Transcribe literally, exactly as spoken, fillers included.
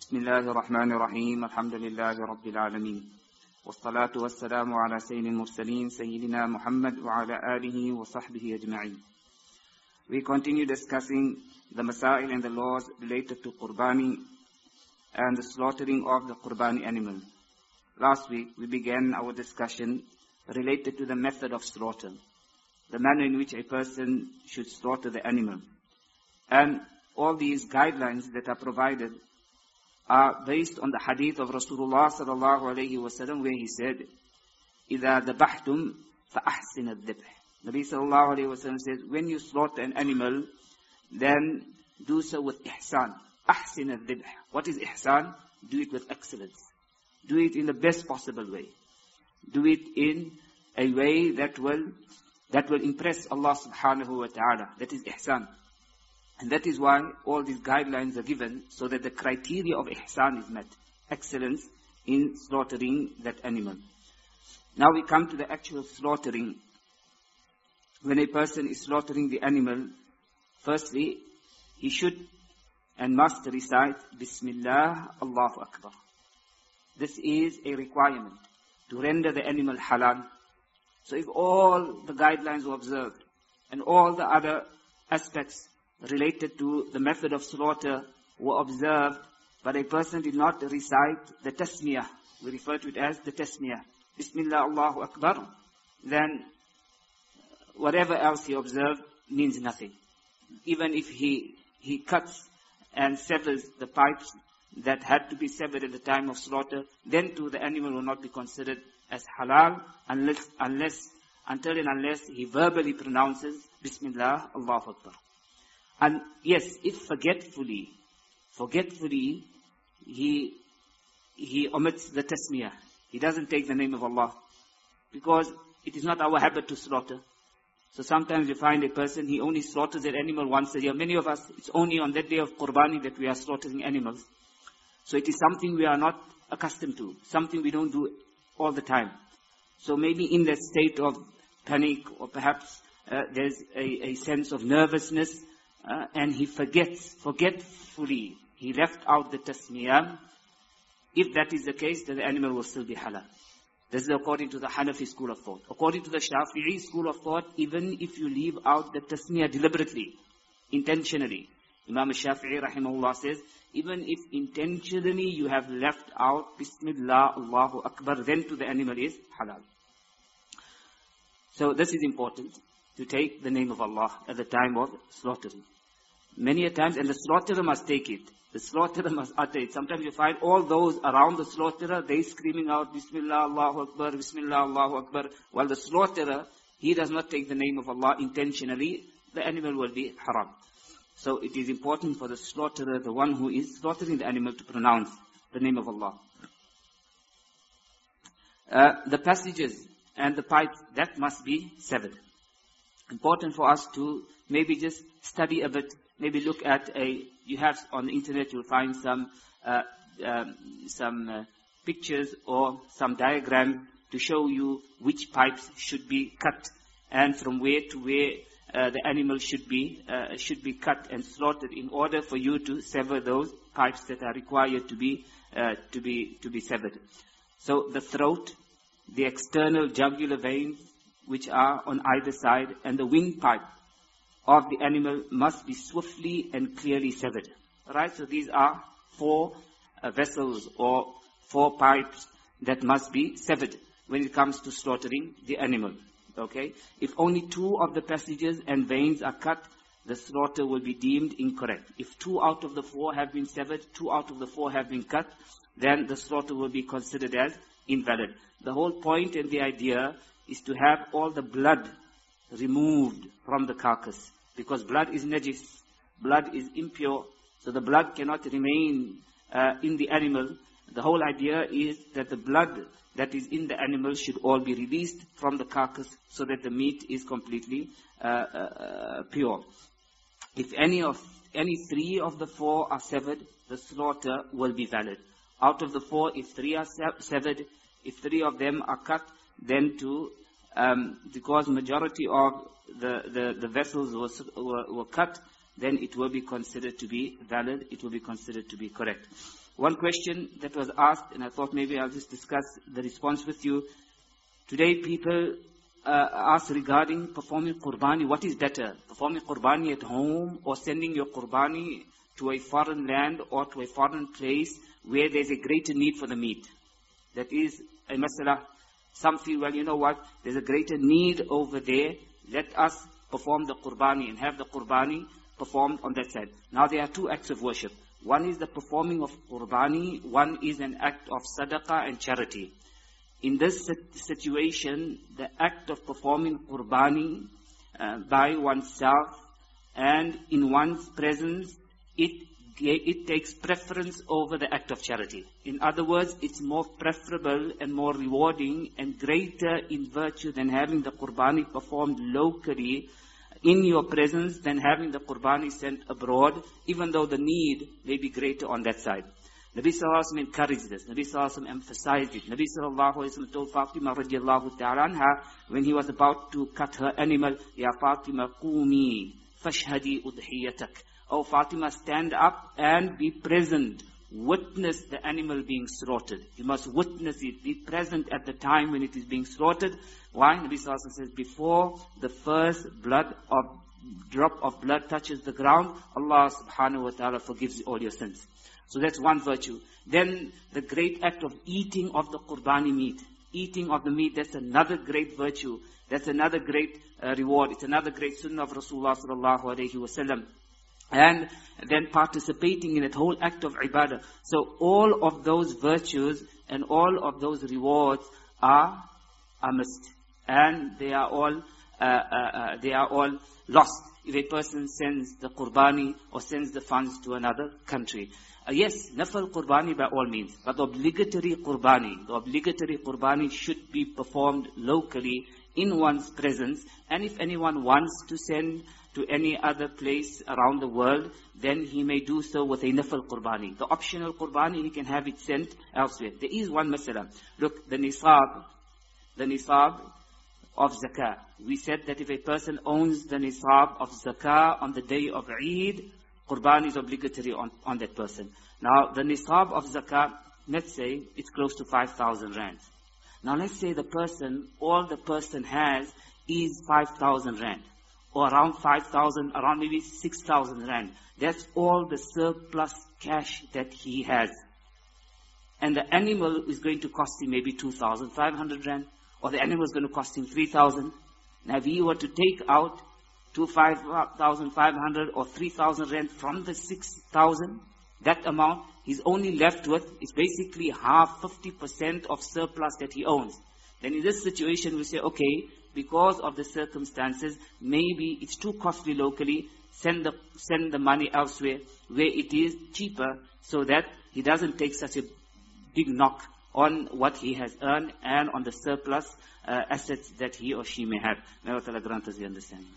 بسم الله الرحمن الرحيم الحمد لله رب العالمين والصلاة والسلام على سيد المرسلين سيدنا محمد وعلى آله وصحبه أجمعين. We continue discussing the masail and the laws related to Qurbani and the slaughtering of the Qurbani animal. Last week we began our discussion related to the method of slaughter, the manner in which a person should slaughter the animal. And all these guidelines that are provided are based on the hadith of Rasulullah sallallahu alayhi wa sallam, where he said, إِذَا ذَبَحْتُمْ فَأَحْسِنَ الذِّبْحِ. Nabi sallallahu alayhi wa sallam says, when you slaughter an animal, then do so with ihsan. أَحْسِنَ الذِّبْحِ. What is ihsan? Do it with excellence. Do it in the best possible way. Do it in a way that will, that will impress Allah subhanahu wa ta'ala. That is ihsan. And that is why all these guidelines are given, so that the criteria of ihsan is met. Excellence in slaughtering that animal. Now we come to the actual slaughtering. When a person is slaughtering the animal, firstly, he should and must recite Bismillah, Allahu Akbar. This is a requirement to render the animal halal. So if all the guidelines were observed and all the other aspects related to the method of slaughter were observed, but a person did not recite the tasmiyah, we refer to it as the tasmiyah, Bismillah Allahu Akbar, then whatever else he observed means nothing. Even if he he cuts and severs the pipes that had to be severed at the time of slaughter, then too the animal will not be considered as halal unless, unless until and unless he verbally pronounces Bismillah Allahu Akbar. And yes, if forgetfully, forgetfully, he, he omits the tasmiyah. He doesn't take the name of Allah. Because it is not our habit to slaughter. So sometimes you find a person, he only slaughters an animal once a year. Many of us, it's only on that day of Qurbani that we are slaughtering animals. So it is something we are not accustomed to. Something we don't do all the time. So maybe in that state of panic, or perhaps uh, there's a, a sense of nervousness, Uh, and he forgets, forgetfully, he left out the tasmiyah. If that is the case, then the animal will still be halal. This is according to the Hanafi school of thought. According to the Shafi'i school of thought, even if you leave out the tasmiyah deliberately, intentionally, Imam Shafi'i rahimahullah says, even if intentionally you have left out Bismillah Allahu Akbar, then to the animal is halal. So this is important, to take the name of Allah at the time of slaughtering. Many a times, and the slaughterer must take it. The slaughterer must utter it. Sometimes you find all those around the slaughterer, they screaming out, Bismillah Allahu Akbar, Bismillah Allahu Akbar. While the slaughterer, he does not take the name of Allah intentionally, the animal will be haram. So it is important for the slaughterer, the one who is slaughtering the animal, to pronounce the name of Allah. Uh, the passages and the pipes, that must be severed. Important for us to maybe just study a bit, maybe look at a, you have on the internet, you'll find some, uh, um, some uh, pictures or some diagram to show you which pipes should be cut and from where to where uh, the animal should be, uh, should be cut and slaughtered in order for you to sever those pipes that are required to be, uh, to be, to be severed. So the throat, the external jugular veins, which are on either side, and the windpipe of the animal must be swiftly and clearly severed. Right? So these are four uh, vessels or four pipes that must be severed when it comes to slaughtering the animal. Okay? If only two of the passages and veins are cut, the slaughter will be deemed incorrect. If two out of the four have been severed, two out of the four have been cut, then the slaughter will be considered as invalid. The whole point and the idea is to have all the blood removed from the carcass. Because blood is najis, blood is impure, so the blood cannot remain uh, in the animal. The whole idea is that the blood that is in the animal should all be released from the carcass so that the meat is completely uh, uh, pure. If any of any three of the four are severed, the slaughter will be valid. Out of the four, if three are severed, if three of them are cut, then to Um, because majority of the, the, the vessels was, were, were cut, then it will be considered to be valid, it will be considered to be correct. One question that was asked, and I thought maybe I'll just discuss the response with you. Today people uh, ask regarding performing qurbani. What is better, performing qurbani at home or sending your qurbani to a foreign land or to a foreign place where there's a greater need for the meat? That is a masala. Some feel, well, you know what, there's a greater need over there. Let us perform the qurbani and have the qurbani performed on that side. Now there are two acts of worship. One is the performing of qurbani. One is an act of sadaqah and charity. In this situation, the act of performing qurbani uh, by oneself and in one's presence, it it takes preference over the act of charity. In other words, it's more preferable and more rewarding and greater in virtue than having the qurbani performed locally in your presence than having the qurbani sent abroad, even though the need may be greater on that side. Nabi sallallahu alaihi wasallam encouraged this. Nabi sallallahu alaihi wasallam emphasized it. Nabi sallallahu alaihi wasallam told Fatima radiallahu ta'ala anha when he was about to cut her animal, Ya Fatima qumi fashhadi udhiyatak. Oh Fatima, stand up and be present. Witness the animal being slaughtered. You must witness it. Be present at the time when it is being slaughtered. Why? Nabi sallallahu alaihi wasallam says, before the first blood of drop of blood touches the ground, Allah subhanahu wa ta'ala forgives all your sins. So that's one virtue. Then the great act of eating of the qurbani meat. Eating of the meat, that's another great virtue. That's another great uh, reward. It's another great sunnah of Rasulullah sallallahu alaihi wasallam. And then participating in that whole act of ibadah. So all of those virtues and all of those rewards are, are missed. And they are all, uh, uh, uh, they are all lost if a person sends the qurbani or sends the funds to another country. Uh, yes, nafal qurbani by all means, but the obligatory qurbani, the obligatory qurbani should be performed locally in one's presence. And if anyone wants to send to any other place around the world, then he may do so with a nafal qurbani. The optional qurbani, he can have it sent elsewhere. There is one masala. Look, the nisab, the nisab of zakah. We said that if a person owns the nisab of zakah on the day of Eid, qurbani is obligatory on, on that person. Now, the nisab of zakah, let's say it's close to five thousand rands. Now, let's say the person, all the person has is five thousand rand. Or around five thousand, around maybe six thousand rand. That's all the surplus cash that he has. And the animal is going to cost him maybe two thousand five hundred rand. Or the animal is going to cost him three thousand. Now if he were to take out two thousand five hundred or three thousand rand from the six thousand, that amount he's only left with is basically half, fifty percent of surplus that he owns. Then in this situation we say, okay, because of the circumstances, maybe it's too costly locally, send the, send the money elsewhere where it is cheaper so that he doesn't take such a big knock on what he has earned and on the surplus uh, assets that he or she may have. May Allah grant us the understanding.